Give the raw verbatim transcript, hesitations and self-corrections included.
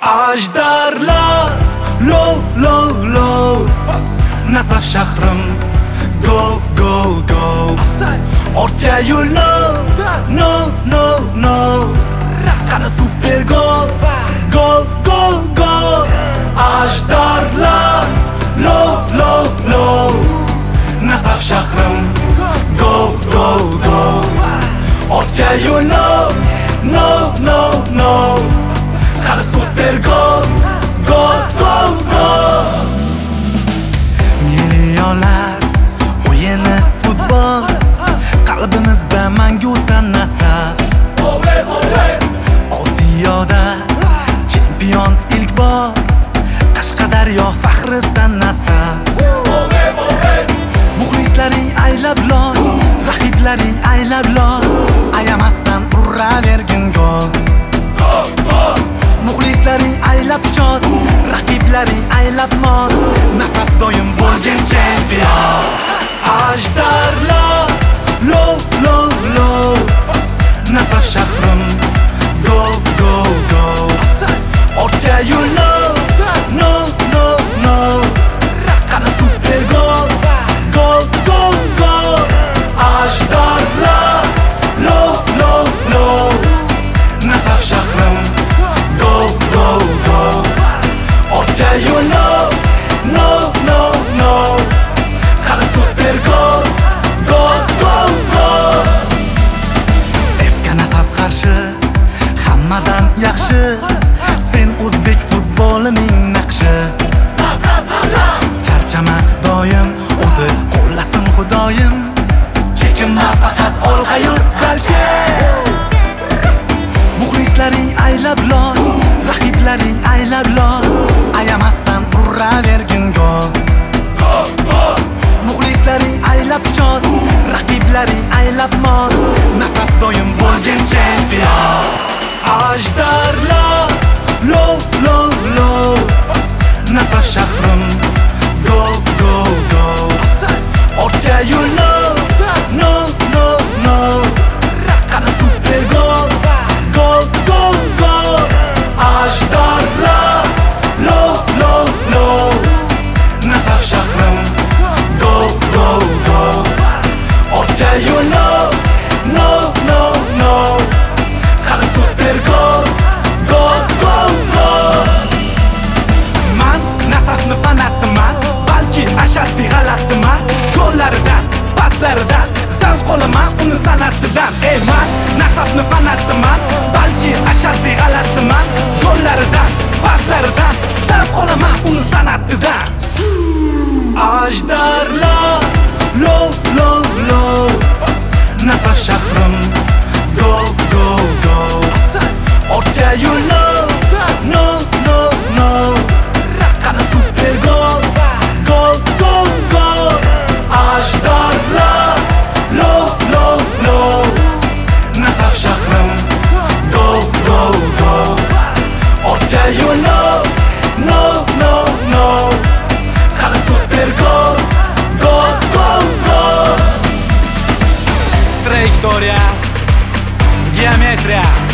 Ajdarlar lov lov lov Nasaf shahrim go go go Ortga yo'l no no no no Qani super gol gol gol gol Ajdarlar lov lov lov Nasaf shahrim go go go Ortga yo'l no no no no Qani super gol gol gol gol Milyonlar o'yini futbol qalbimizda mangusan Nasaf Osiyoda chempion ilk bor Qashqadaryo faxrisan Nasaf Muxlislaring aylab lol raqiblaring aylab lol ayamasdan uravergin gol Muxlislaring aylab shod raqiplaring aylab mol Nasaf doim bo'lgan chempion Ajdarlar lov lov lov Nasaf shahrim go go go Ortga yo'l no no no no Qani super gol gol gol gol Ajdarlar lov lov lov Nasaf shahrim go go go Ortga yo'l no no no no Qani super gol gol gol gol Efga Nasaf qarshi hammadan yaxshi Sen o'zbek futbolining naqshi Charchama doim o'zi qo'llasin xudoyim Chekinma faqat olg'a yo'nalshi Muxlislaring aylab lol raqiplaring aylab lol ayamasdan uravergin gol Muxlislaring aylab shod raqiplaring aylab mol Nasaf doim bo'lgan chempion Ajdarlar lov lov lov Nasaf shahrim go go go Ortga yo'l no no no no Qani super gol gol gol gol Ajdarlar lov lov lov Nasaf shahrim go go go Ortga yo'l no no no no Qani super gol gol gol gol Man Nasafni fanatiman balki ashaddiy g'alatiman gollaridan paslaridan zavq olaman uni san'atidan ey man Nasafni fanatiman balki ashaddiy g'alatiman gollaridan paslaridan zavq olaman uni san'atidan Ajdarlar lov lov lov Nasaf shahrim go go go Ortga yo'l no no no no Qani super gol gol gol gol Ajdarlar lov lov lov Nasaf shahrim go go go Ortga yo'l no no no no Qani super gol gol gol gol Trayektoriya geometriya